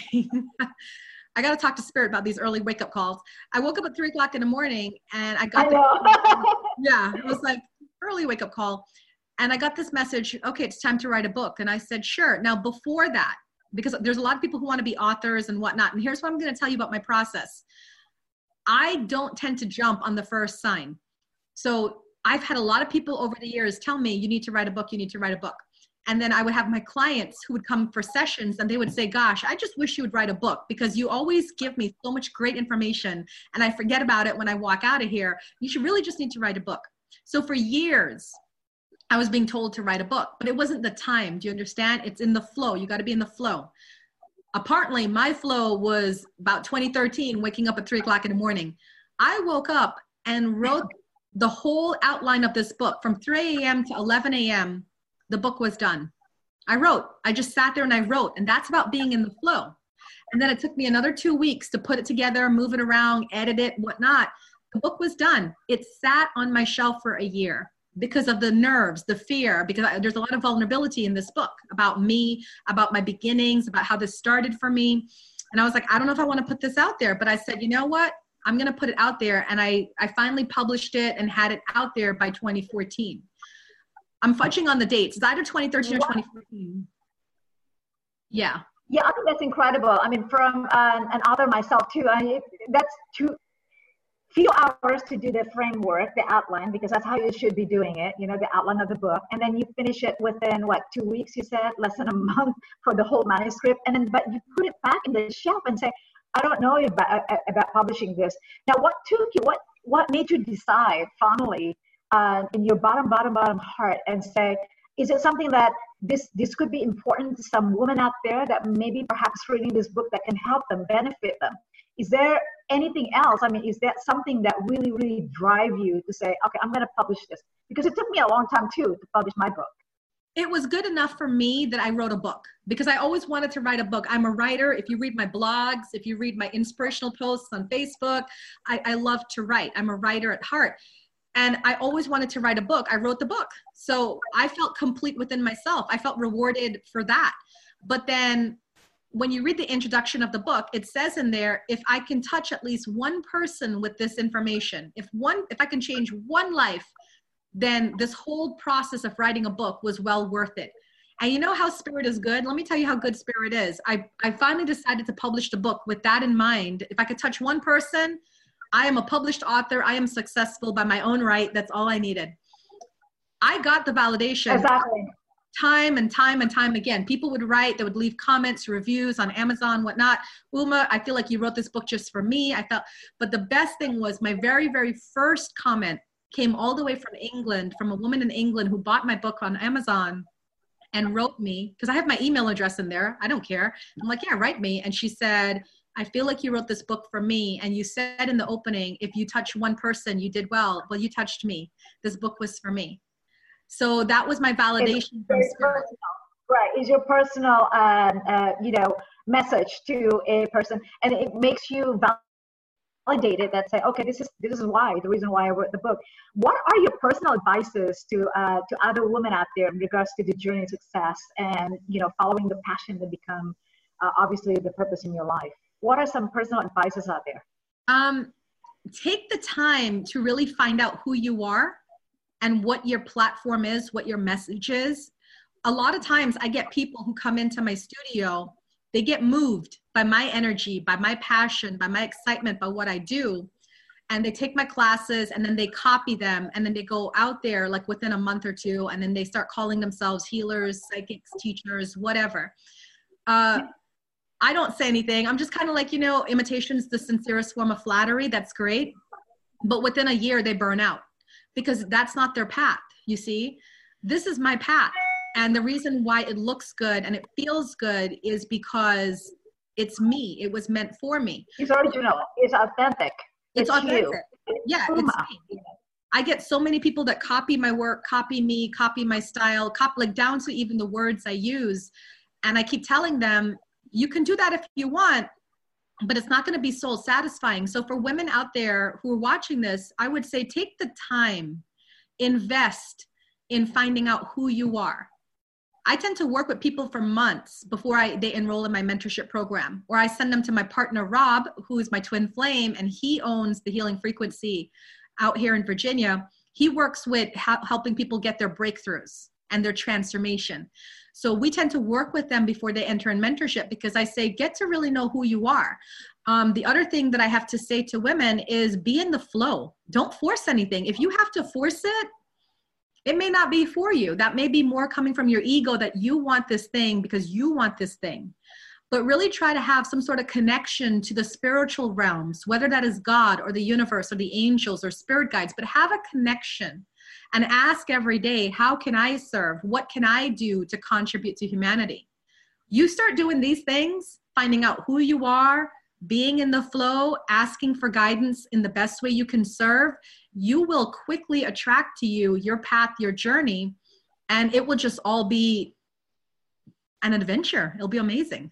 [SPEAKER 3] I got to talk to Spirit about these early wake up calls. I woke up at three o'clock in the morning and I got,
[SPEAKER 2] I know.
[SPEAKER 3] the, yeah, it was like early wake up call. And I got this message, okay, it's time to write a book. And I said, sure. Now before that, because there's a lot of people who want to be authors and whatnot. And here's what I'm going to tell you about my process. I don't tend to jump on the first sign. So I've had a lot of people over the years tell me, you need to write a book, you need to write a book. And then I would have my clients who would come for sessions and they would say, gosh, I just wish you would write a book because you always give me so much great information and I forget about it when I walk out of here. You should really just need to write a book. So for years, I was being told to write a book, but it wasn't the time. Do you understand? It's in the flow. You got to be in the flow. Apparently, my flow was about twenty thirteen, waking up at three o'clock in the morning. I woke up and wrote the whole outline of this book from three a.m. to eleven a.m. The book was done. I wrote. I just sat there and I wrote, and that's about being in the flow. And then it took me another two weeks to put it together, move it around, edit it, whatnot. The book was done. It sat on my shelf for a year because of the nerves, the fear, because I, there's a lot of vulnerability in this book about me, about my beginnings, about how this started for me. And I was like, I don't know if I want to put this out there, but I said, you know what? I'm going to put it out there. And I, I finally published it and had it out there by twenty fourteen. I'm fudging on the dates. It's either twenty thirteen or twenty fourteen. Yeah.
[SPEAKER 2] Yeah, I think that's incredible. I mean, from uh, an author myself too, I, that's two few hours to do the framework, the outline, because that's how you should be doing it, you know, the outline of the book. And then you finish it within, what, two weeks, you said, less than a month for the whole manuscript. And then, but you put it back in the shelf and say, I don't know about, about publishing this. Now, what took you, what, what made you decide finally uh, in your bottom, bottom, bottom heart and say, is it something that this this could be important to some women out there that maybe perhaps reading this book that can help them, benefit them? Is there anything else? I mean, is that something that really, really drive you to say, okay, I'm going to publish this? Because it took me a long time too to publish my book.
[SPEAKER 3] It was good enough for me that I wrote a book because I always wanted to write a book. I'm a writer. If you read my blogs, if you read my inspirational posts on Facebook, I, I love to write. I'm a writer at heart. And I always wanted to write a book. I wrote the book. So I felt complete within myself. I felt rewarded for that. But then when you read the introduction of the book, it says in there, if I can touch at least one person with this information, if one, if I can change one life, then this whole process of writing a book was well worth it. And you know how Spirit is good? Let me tell you how good Spirit is. I, I finally decided to publish the book with that in mind. If I could touch one person, I am a published author. I am successful by my own right. That's all I needed. I got the validation.
[SPEAKER 2] Exactly.
[SPEAKER 3] Time and time and time again. People would write, they would leave comments, reviews on Amazon, whatnot. Uma, I feel like you wrote this book just for me. I felt, but the best thing was my very, very first comment came all the way from England, from a woman in England who bought my book on Amazon and wrote me, because I have my email address in there. I don't care. I'm like, yeah, write me. And she said, I feel like you wrote this book for me. And you said in the opening, if you touch one person, you did well. Well, you touched me. This book was for me. So that was my validation
[SPEAKER 2] it's
[SPEAKER 3] from spirit.
[SPEAKER 2] Personal, right? It's your personal, um, uh, you know, message to a person, and it makes you validated. That say, okay, this is this is why the reason why I wrote the book. What are your personal advices to uh, to other women out there in regards to the journey of success and you know following the passion that become uh, obviously the purpose in your life? What are some personal advices out there?
[SPEAKER 3] Um, take the time to really find out who you are and what your platform is, what your message is. A lot of times I get people who come into my studio, they get moved by my energy, by my passion, by my excitement, by what I do. And they take my classes and then they copy them. And then they go out there like within a month or two, and then they start calling themselves healers, psychics, teachers, whatever. Uh, I don't say anything. I'm just kind of like, you know, imitation is the sincerest form of flattery. That's great. But within a year, they burn out because that's not their path. You see, this is my path. And the reason why it looks good and it feels good is because it's me. It was meant for me.
[SPEAKER 2] It's original. It's authentic.
[SPEAKER 3] It's, it's authentic.
[SPEAKER 2] You.
[SPEAKER 3] Yeah, it's me. I get so many people that copy my work, copy me, copy my style, copy like down to even the words I use. And I keep telling them, you can do that if you want, but it's not going to be soul satisfying. So for women out there who are watching this, I would say take the time, invest in finding out who you are. I tend to work with people for months before I, they enroll in my mentorship program, or I send them to my partner, Rob, who is my twin flame, and he owns the Healing Frequency out here in Virginia. He works with ha- helping people get their breakthroughs and their transformation. So we tend to work with them before they enter in mentorship because I say, get to really know who you are. Um, the other thing that I have to say to women is be in the flow. Don't force anything. If you have to force it, it may not be for you. That may be more coming from your ego that you want this thing because you want this thing. But really try to have some sort of connection to the spiritual realms, whether that is God or the universe or the angels or spirit guides, but have a connection and ask every day, how can I serve? What can I do to contribute to humanity? You start doing these things, finding out who you are, being in the flow, asking for guidance in the best way you can serve, you will quickly attract to you your path, your journey, and it will just all be an adventure. It'll be amazing.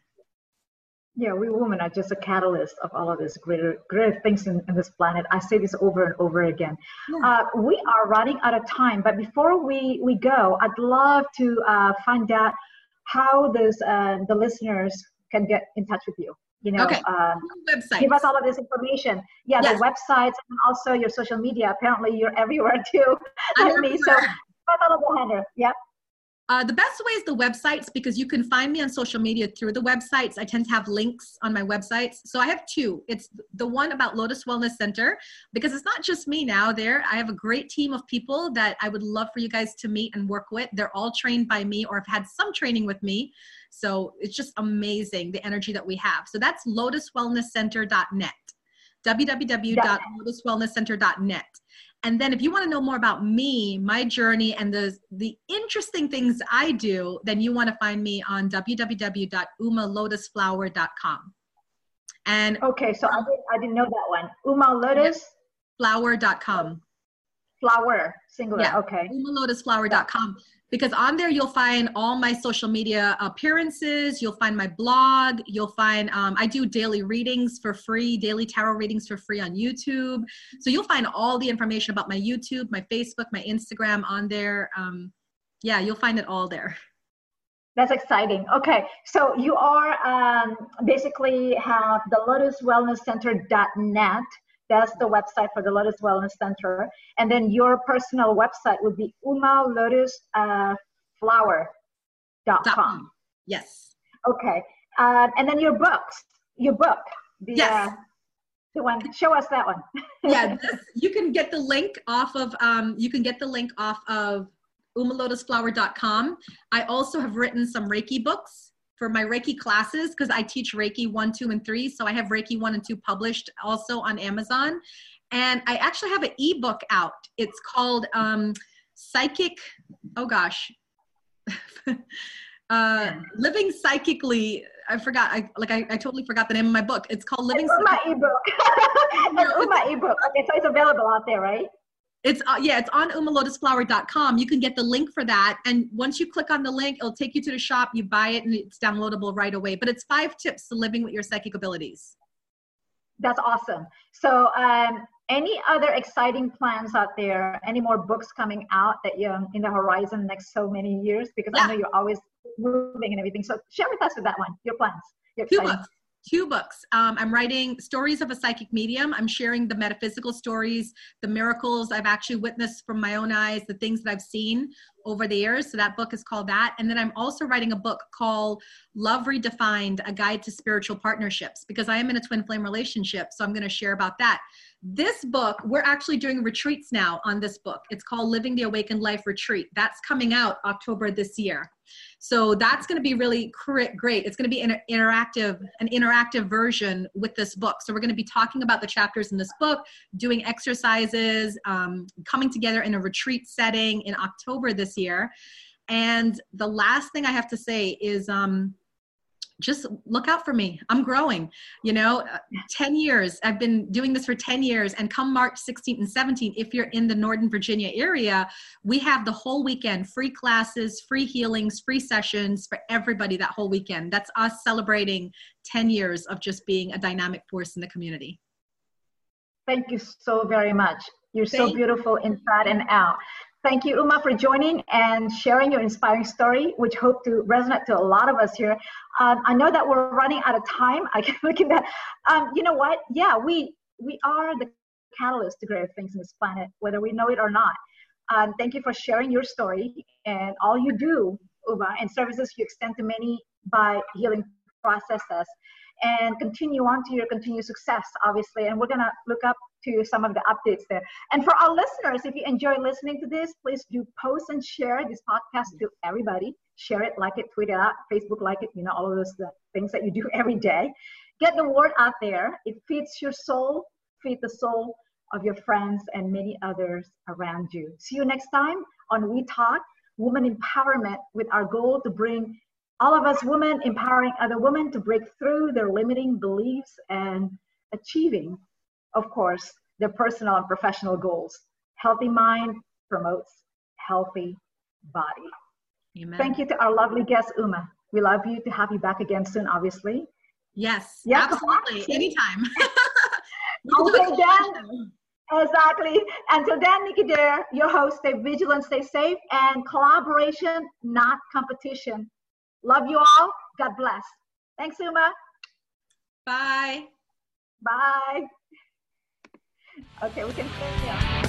[SPEAKER 2] Yeah, we women are just a catalyst of all of this greater, greater things in, in this planet. I say this over and over again. Yeah. Uh, we are running out of time, but before we, we go, I'd love to uh, find out how those, uh, the listeners can get in touch with you. You know,
[SPEAKER 3] okay.
[SPEAKER 2] um,
[SPEAKER 3] website.
[SPEAKER 2] Give us all of this information. Yeah, yes. The websites and also your social media. Apparently, you're everywhere too, like me. So, all of the handle. Yep.
[SPEAKER 3] Uh, the best way is the websites because you can find me on social media through the websites. I tend to have links on my websites. So I have two. It's the one about Lotus Wellness Center because it's not just me now there. I have a great team of people that I would love for you guys to meet and work with. They're all trained by me or have had some training with me. So it's just amazing, the energy that we have. So that's lotus wellness center dot net, w w w dot lotus wellness center dot net. And then if you want to know more about me, my journey, and the, the interesting things I do, then you want to find me on w w w dot uma lotus flower dot com. And
[SPEAKER 2] okay, so I didn't, I didn't know that one. uma lotus
[SPEAKER 3] flower dot com.
[SPEAKER 2] Flower, singular,
[SPEAKER 3] yeah,
[SPEAKER 2] okay.
[SPEAKER 3] uma lotus flower dot com. Because on there, you'll find all my social media appearances. You'll find my blog. You'll find, um, I do daily readings for free, daily tarot readings for free on YouTube. So you'll find all the information about my YouTube, my Facebook, my Instagram on there. Um, yeah, you'll find it all there.
[SPEAKER 2] That's exciting. Okay, so you are um, basically have the lotus wellness center dot net. That's the website for the Lotus Wellness Center. And then your personal website would be uma lotus flower dot com.
[SPEAKER 3] Yes.
[SPEAKER 2] Okay. Uh, and then your books, your book. The,
[SPEAKER 3] yes.
[SPEAKER 2] Uh, the one, show us that one.
[SPEAKER 3] Yeah, this, you can get the link off of, um, you can get the link off of uma lotus flower dot com. I also have written some Reiki books for my Reiki classes because I teach Reiki one, two, and three. So I have Reiki one and two published also on Amazon. And I actually have an ebook out. It's called um, Psychic, oh gosh, uh, Living Psychically. I forgot. I like I, I totally forgot the name of my book. It's called Living.
[SPEAKER 2] It's my ebook. It's my ebook. Okay, so it's available out there, right?
[SPEAKER 3] It's uh, yeah, it's on uma lotus flower dot com. You can get the link for that. And once you click on the link, it'll take you to the shop. You buy it and it's downloadable right away. But it's five tips to living with your psychic abilities.
[SPEAKER 2] That's awesome. So um, any other exciting plans out there? Any more books coming out that you um, in the horizon next so many years? Because yeah. I know you're always moving and everything. So share with us with that one, your plans. Your
[SPEAKER 3] Two books. Two books. Um, I'm writing Stories of a Psychic Medium. I'm sharing the metaphysical stories, the miracles I've actually witnessed from my own eyes, the things that I've seen over the years. So that book is called that. And then I'm also writing a book called Love Redefined, A Guide to Spiritual Partnerships, because I am in a twin flame relationship. So I'm going to share about that. This book, we're actually doing retreats now on this book. It's called Living the Awakened Life Retreat. That's coming out October this year. So that's going to be really great. It's going to be an interactive, an interactive version with this book. So we're going to be talking about the chapters in this book, doing exercises, um, coming together in a retreat setting in October this year. And the last thing I have to say is um, just look out for me. I'm growing, you know, ten years. I've been doing this for ten years. And come March sixteenth and seventeenth, if you're in the Northern Virginia area, we have the whole weekend, free classes, free healings, free sessions for everybody that whole weekend. That's us celebrating ten years of just being a dynamic force in the community.
[SPEAKER 2] Thank you so very much. You're
[SPEAKER 3] Thank
[SPEAKER 2] so beautiful inside and out. Thank you, Uma, for joining and sharing your inspiring story, which hope to resonate to a lot of us here. Um, I know that we're running out of time. I can look at that. Um, you know what? Yeah, we we are the catalyst to greater things in this planet, whether we know it or not. Um, thank you for sharing your story and all you do, Uma, and services you extend to many by healing processes. And continue on to your continued success, obviously. And we're going to look up to some of the updates there. And for our listeners, if you enjoy listening to this, please do post and share this podcast to everybody. Share it, like it, tweet it out, Facebook like it, you know, all of those uh, things that you do every day. Get the word out there. It feeds your soul, feed the soul of your friends and many others around you. See you next time on We Talk, Woman Empowerment, with our goal to bring all of us women empowering other women to break through their limiting beliefs and achieving, of course, their personal and professional goals. Healthy mind promotes healthy body. Amen. Thank you to our lovely guest, Uma. We love you to have you back again soon, obviously.
[SPEAKER 3] Yes, yeah, absolutely. Anytime.
[SPEAKER 2] Until then, exactly. Until then, Nikki Dare, your host, stay vigilant, stay safe, and collaboration, not competition. Love you all. God bless. Thanks, Uma.
[SPEAKER 3] Bye.
[SPEAKER 2] Bye. Okay, we can stay here.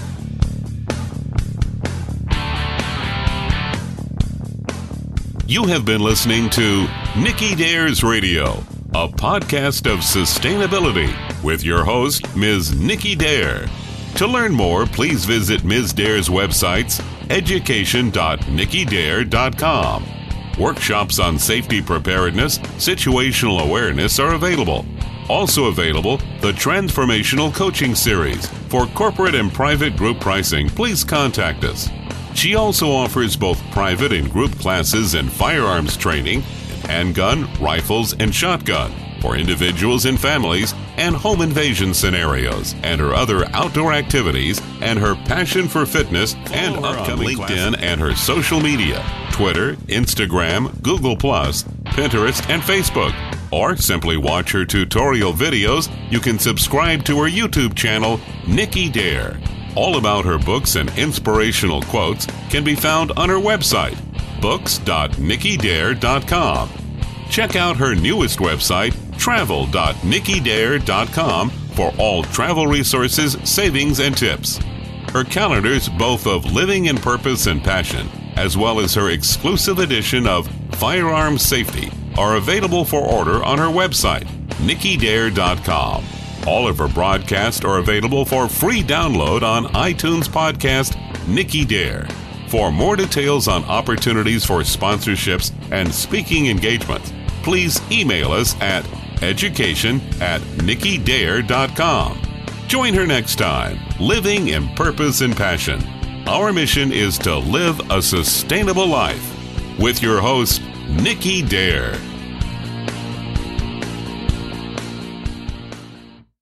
[SPEAKER 1] You have been listening to Nikki Dare's Radio, a podcast of sustainability with your host, Miz Nikki Dare. To learn more, please visit Miz Dare's websites, education dot nikki dare dot com. Workshops on safety preparedness, situational awareness are available. Also available, the Transformational Coaching Series. For corporate and private group pricing, please contact us. She also offers both private and group classes in firearms training, handgun, rifles, and shotgun for individuals and families, and home invasion scenarios, and her other outdoor activities, and her passion for fitness, and upcoming LinkedIn and her social media, Twitter, Instagram, Google plus, Pinterest, and Facebook. Or simply watch her tutorial videos. You can subscribe to her YouTube channel, Nikki Dare. All about her books and inspirational quotes can be found on her website, books dot nikki dare dot com. Check out her newest website, travel dot nikki dare dot com, for all travel resources, savings, and tips. Her calendars, both of Living in Purpose and Passion, as well as her exclusive edition of Firearm Safety, are available for order on her website, nikki dare dot com. All of her broadcasts are available for free download on iTunes podcast Nikki Dare. For more details on opportunities for sponsorships and speaking engagements, please email us at education at nikki dare dot com. Join her next time, Living in Purpose and Passion. Our mission is to live a sustainable life. With your host, Nikki Dare.